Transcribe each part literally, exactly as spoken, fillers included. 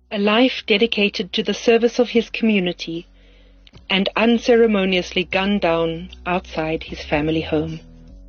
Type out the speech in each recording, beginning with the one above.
A life dedicated to the service of his community and unceremoniously gunned down outside his family home.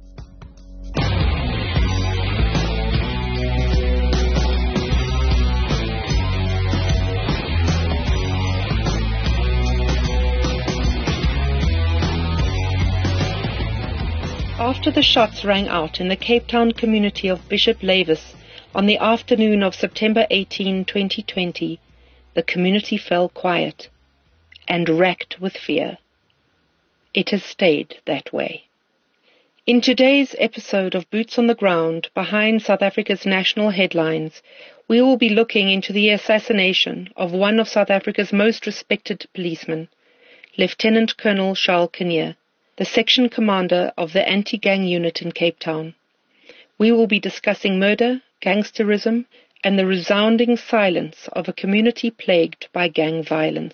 After the shots rang out in the Cape Town community of Bishop Lavis on the afternoon of September eighteenth, twenty twenty, the community fell quiet and racked with fear. It has stayed that way. In today's episode of Boots on the Ground, behind South Africa's national headlines, we will be looking into the assassination of one of South Africa's most respected policemen, Lieutenant Colonel Charles Kinnear, the section commander of the anti-gang unit in Cape Town. We will be discussing murder, gangsterism, and the resounding silence of a community plagued by gang violence.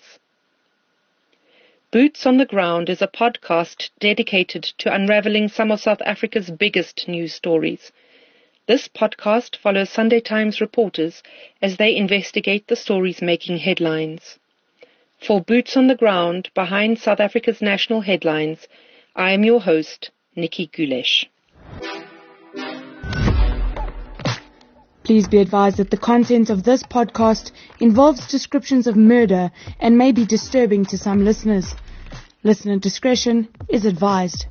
Boots on the Ground is a podcast dedicated to unraveling some of South Africa's biggest news stories. This podcast follows Sunday Times reporters as they investigate the stories making headlines. For Boots on the Ground, behind South Africa's national headlines, I am your host, Nikki Gulesh. Please be advised that the content of this podcast involves descriptions of murder and may be disturbing to some listeners. Listener discretion is advised.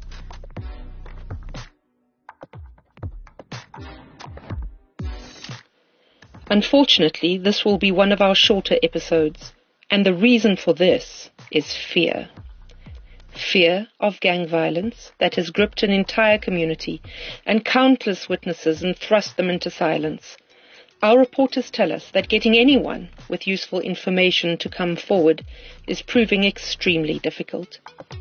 Unfortunately, this will be one of our shorter episodes, and the reason for this is fear. Fear of gang violence that has gripped an entire community and countless witnesses and thrust them into silence. Our reporters tell us that getting anyone with useful information to come forward is proving extremely difficult.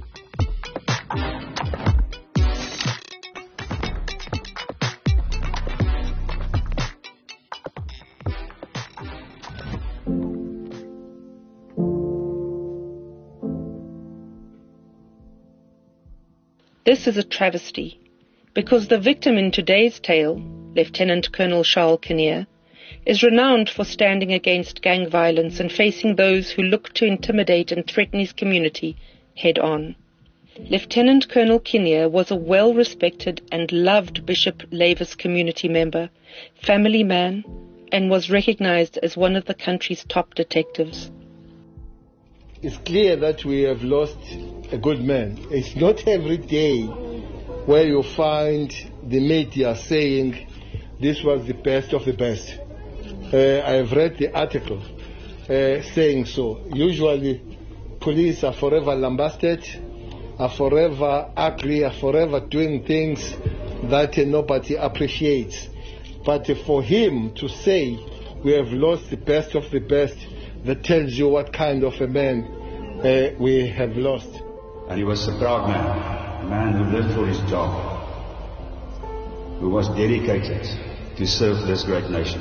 This is a travesty, because the victim in today's tale, Lieutenant Colonel Charles Kinnear, is renowned for standing against gang violence and facing those who look to intimidate and threaten his community head-on. Lieutenant Colonel Kinnear was a well-respected and loved Bishop Lavis community member, family man, and was recognized as one of the country's top detectives. It's clear that we have lost a good man. It's not every day where you find the media saying this was the best of the best. Uh, I have read the article uh, saying so. Usually police are forever lambasted, are forever ugly, are forever doing things that uh, nobody appreciates. But uh, for him to say we have lost the best of the best, that tells you what kind of a man uh, we have lost. And he was a proud man, a man who lived for his job, who was dedicated to serve this great nation.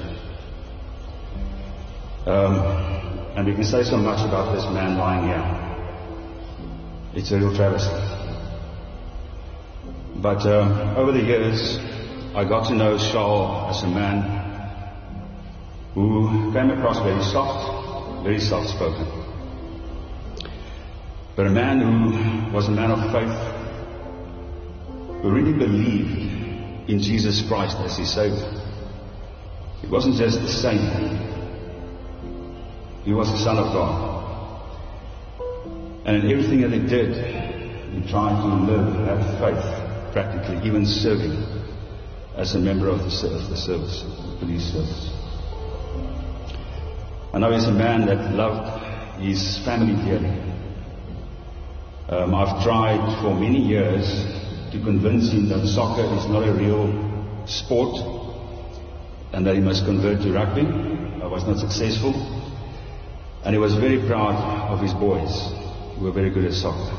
Um, and we can say so much about this man lying here. It's a real travesty. But um, over the years, I got to know Charles as a man who came across very soft, very soft-spoken. But a man who was a man of faith, who really believed in Jesus Christ as his Savior. He wasn't just a saint. He was the Son of God. And in everything that he did, he tried to live, have faith, practically, even serving as a member of the, of the service, the police service. I know he's a man that loved his family dearly. Um, I've tried for many years to convince him that soccer is not a real sport and that he must convert to rugby. I was not successful. And he was very proud of his boys who were very good at soccer.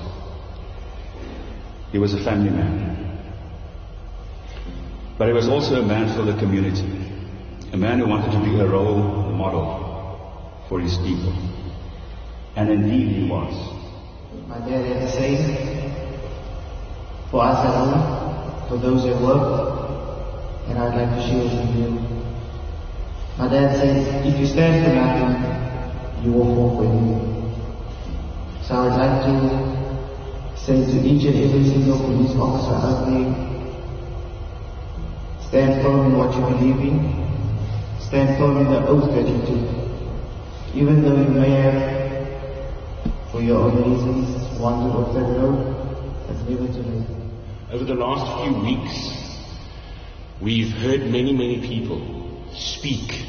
He was a family man. But he was also a man for the community. A man who wanted to be a role model for his people. And indeed he was. My dad had to say, for us at home, for those at work, and I'd like to share with you. My dad says, if you stand for nothing, you will fall for anything. So I would like to say to each and every single police officer out there, stand firm in what you believe in, stand firm in the oath that you took. Even though you may have, for your own reasons, wandered off that road, that's never too late. Over the last few weeks, we've heard many, many people speak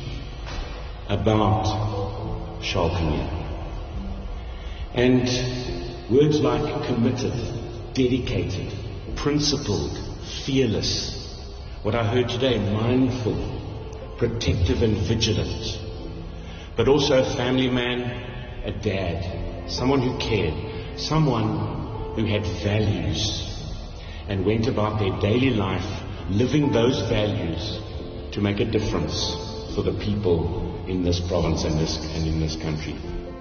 about Charles Kinnear. And words like committed, dedicated, principled, fearless, what I heard today, mindful, protective and vigilant, but also a family man, a dad, someone who cared, someone who had values and went about their daily life living those values to make a difference for the people in this province and this and in this country.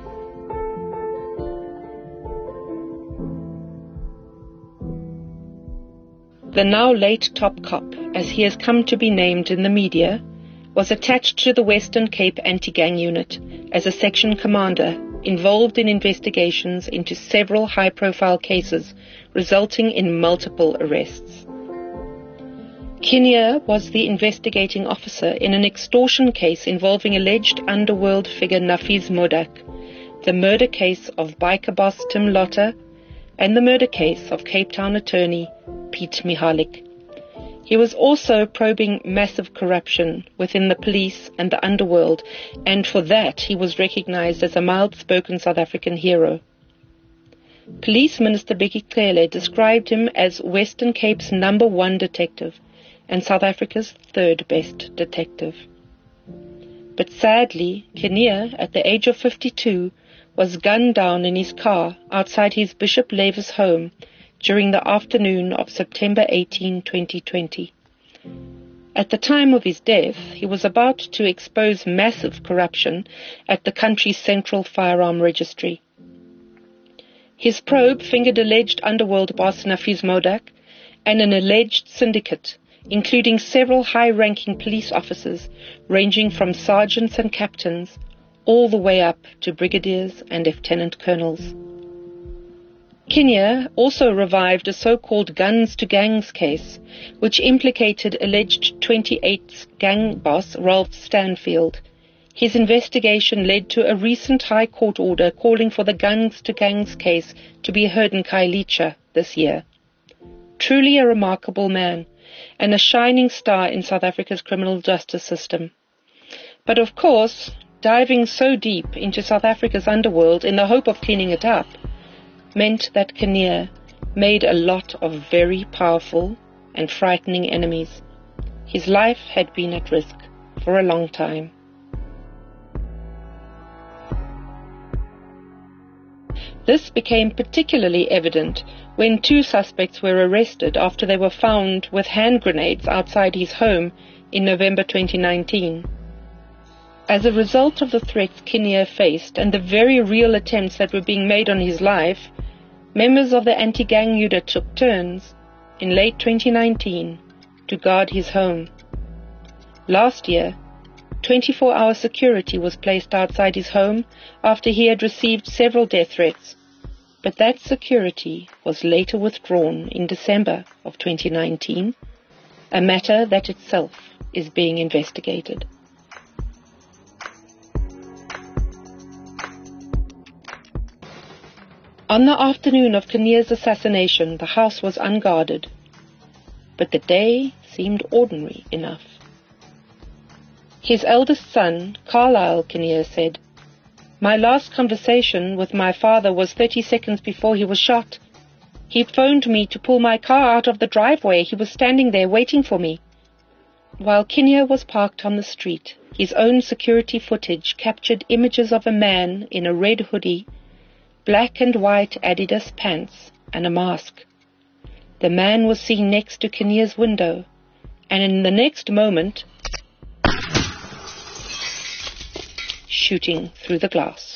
The now late top cop, as he has come to be named in the media, was attached to the Western Cape Anti-Gang Unit as a section commander involved in investigations into several high-profile cases resulting in multiple arrests. Kinnear was the investigating officer in an extortion case involving alleged underworld figure Nafiz Modak, the murder case of biker boss Tim Lotter, and the murder case of Cape Town attorney Pete Mihalik. He was also probing massive corruption within the police and the underworld, and for that he was recognized as a mild-spoken South African hero. Police Minister Bekkie Cele described him as Western Cape's number one detective and South Africa's third best detective. But sadly, Kinnear, at the age of fifty-two, was gunned down in his car outside his Bishop Lavis home during the afternoon of September eighteenth, twenty twenty. At the time of his death, he was about to expose massive corruption at the country's central firearm registry. His probe fingered alleged underworld boss Nafiz Modak and an alleged syndicate, including several high-ranking police officers ranging from sergeants and captains all the way up to brigadiers and lieutenant colonels. Kinnear also revived a so-called guns to gangs case, which implicated alleged twenty-eighth gang boss Ralph Stanfield. His investigation led to a recent High Court order calling for the guns to gangs case to be heard in Khayelitsha this year. Truly a remarkable man, and a shining star in South Africa's criminal justice system. But of course, diving so deep into South Africa's underworld in the hope of cleaning it up meant that Kinnear made a lot of very powerful and frightening enemies. His life had been at risk for a long time. This became particularly evident when two suspects were arrested after they were found with hand grenades outside his home in November twenty nineteen. As a result of the threats Kinnear faced and the very real attempts that were being made on his life, members of the anti-gang unit took turns in late twenty nineteen to guard his home. Last year, twenty-four hour security was placed outside his home after he had received several death threats, but that security was later withdrawn in December of twenty nineteen, a matter that itself is being investigated. On the afternoon of Kinnear's assassination, the house was unguarded, but the day seemed ordinary enough. His eldest son, Carlisle Kinnear, said, "My last conversation with my father was thirty seconds before he was shot. He phoned me to pull my car out of the driveway. He was standing there waiting for me." While Kinnear was parked on the street, his own security footage captured images of a man in a red hoodie, black and white Adidas pants, and a mask. The man was seen next to Kinnear's window, and in the next moment, shooting through the glass.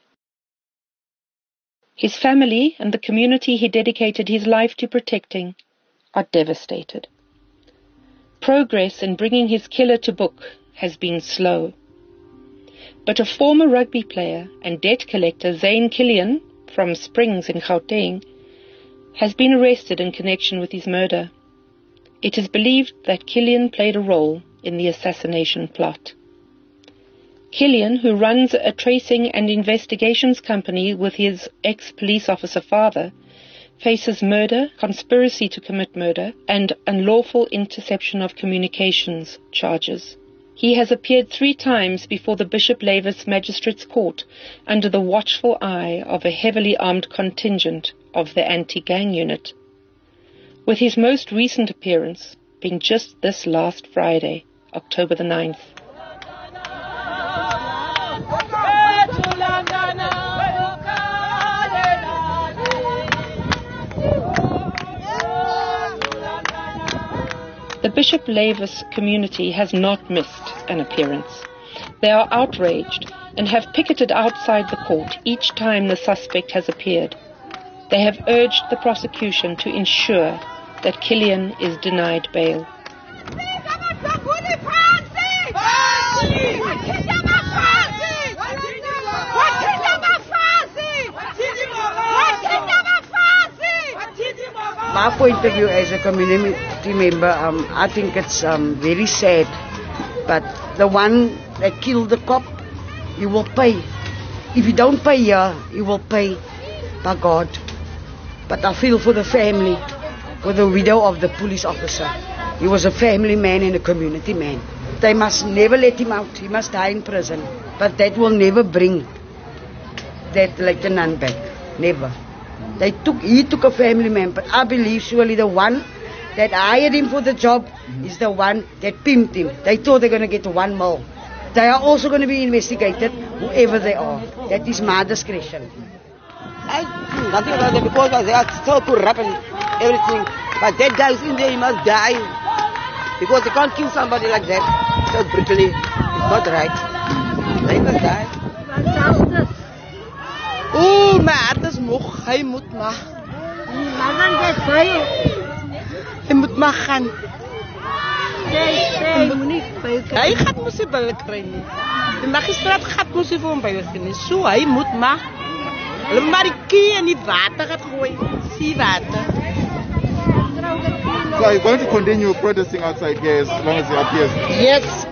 His family and the community he dedicated his life to protecting are devastated. Progress in bringing his killer to book has been slow. But a former rugby player and debt collector, Zane Killian, from Springs in Gauteng, has been arrested in connection with his murder. It is believed that Killian played a role in the assassination plot. Killian, who runs a tracing and investigations company with his ex-police officer father, faces murder, conspiracy to commit murder, and unlawful interception of communications charges. He has appeared three times before the Bishop Lavis Magistrates Court under the watchful eye of a heavily armed contingent of the anti-gang unit, with his most recent appearance being just this last Friday, October the ninth. The Bishop Lavis community has not missed an appearance. They are outraged and have picketed outside the court each time the suspect has appeared. They have urged the prosecution to ensure that Killian is denied bail. My point of view as a community member, um, I think it's um, very sad. But the one that killed the cop, he will pay. If you don't pay here, you will pay by God. But I feel for the family, for the widow of the police officer. He was a family man and a community man. They must never let him out. He must die in prison. But that will never bring that lieutenant back. Never. They took, he took a family man, but I believe surely the one that hired him for the job is the one that pimped him. They thought they're going to get one more. They are also going to be investigated, whoever they are. That is my discretion. I nothing about them because they are so corrupt and everything. But that guy is in there, he must die. Because they can't kill somebody like that so brutally. It's not right. They must die. Justice. Oh, my hart is moeg. Hy moet maar. Maar dan dit baie. Hy moet maar gaan. Sê, sê, moenie baie kry. Hy gaan mos nie baie kry nie. Die magistraat gaan mos nie vir hom baie kry nie. So hy moet maar. Hulle maar die kie in die water gaan gooi. See water. So are you going to continue protesting outside here as long as he appears? Yes.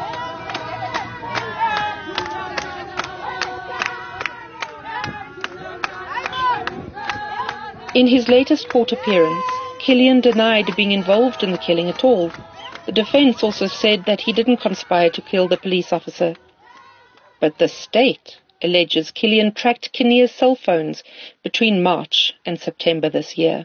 In his latest court appearance, Killian denied being involved in the killing at all. The defense also said that he didn't conspire to kill the police officer. But the state alleges Killian tracked Kinnear's cell phones between March and September this year.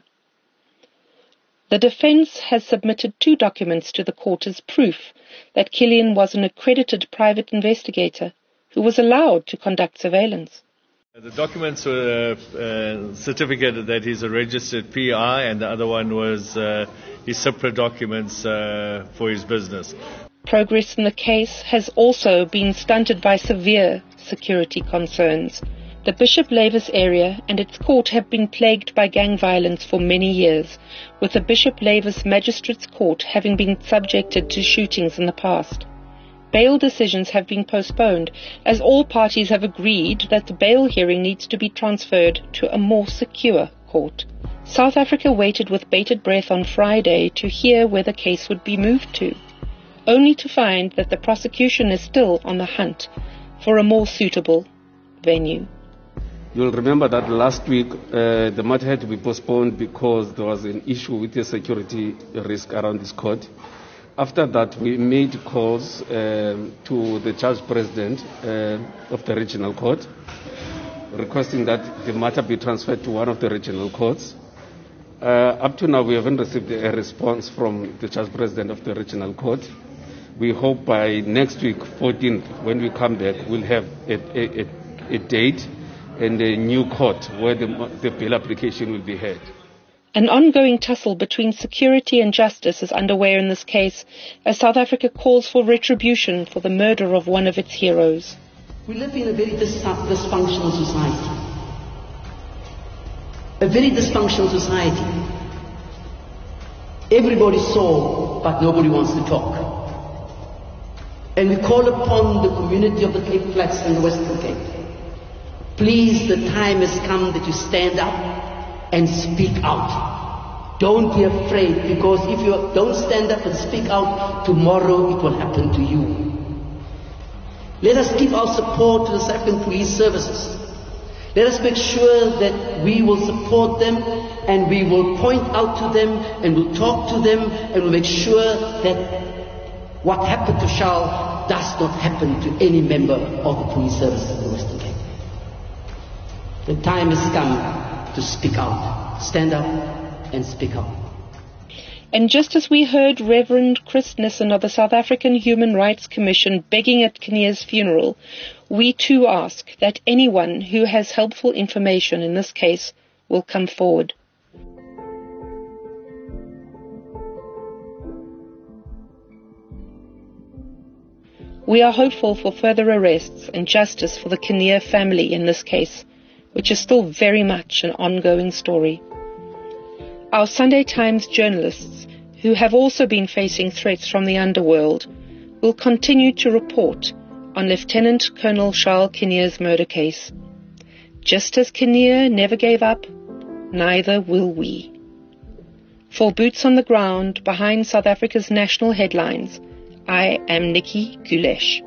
The defense has submitted two documents to the court as proof that Killian was an accredited private investigator who was allowed to conduct surveillance. The documents were a uh, certificate that he's a registered P I, and the other one was uh, his separate documents uh, for his business. Progress in the case has also been stunted by severe security concerns. The Bishop Lavis area and its court have been plagued by gang violence for many years, with the Bishop Lavis Magistrates Court having been subjected to shootings in the past. Bail decisions have been postponed as all parties have agreed that the bail hearing needs to be transferred to a more secure court. South Africa waited with bated breath on Friday to hear where the case would be moved to, only to find that the prosecution is still on the hunt for a more suitable venue. You'll remember that last week uh, the matter had to be postponed because there was an issue with the security risk around this court. After that, we made calls uh, to the judge president uh, of the regional court, requesting that the matter be transferred to one of the regional courts. Uh, up to now, we haven't received a response from the judge president of the regional court. We hope by next week, fourteenth, when we come back, we'll have a, a, a date and a new court where the, the bail application will be heard. An ongoing tussle between security and justice is underway in this case as South Africa calls for retribution for the murder of one of its heroes. We live in a very dis- dysfunctional society. A very dysfunctional society. Everybody saw, but nobody wants to talk. And we call upon the community of the Cape Flats and the Western Cape. Please, the time has come that you stand up and speak out. Don't be afraid, because if you don't stand up and speak out, tomorrow it will happen to you. Let us give our support to the South African police services. Let us make sure that we will support them, and we will point out to them, and we'll talk to them, and we'll make sure that what happened to Charles does not happen to any member of the police service in the Western Cape. The time has come to speak out. Stand up and speak out. And just as we heard Reverend Chris Nissen of the South African Human Rights Commission begging at Kinnear's funeral, we too ask that anyone who has helpful information in this case will come forward. We are hopeful for further arrests and justice for the Kinnear family in this case, which is still very much an ongoing story. Our Sunday Times journalists, who have also been facing threats from the underworld, will continue to report on Lieutenant Colonel Charles Kinnear's murder case. Just as Kinnear never gave up, neither will we. For Boots on the Ground behind South Africa's national headlines, I am Nikki Gulesh.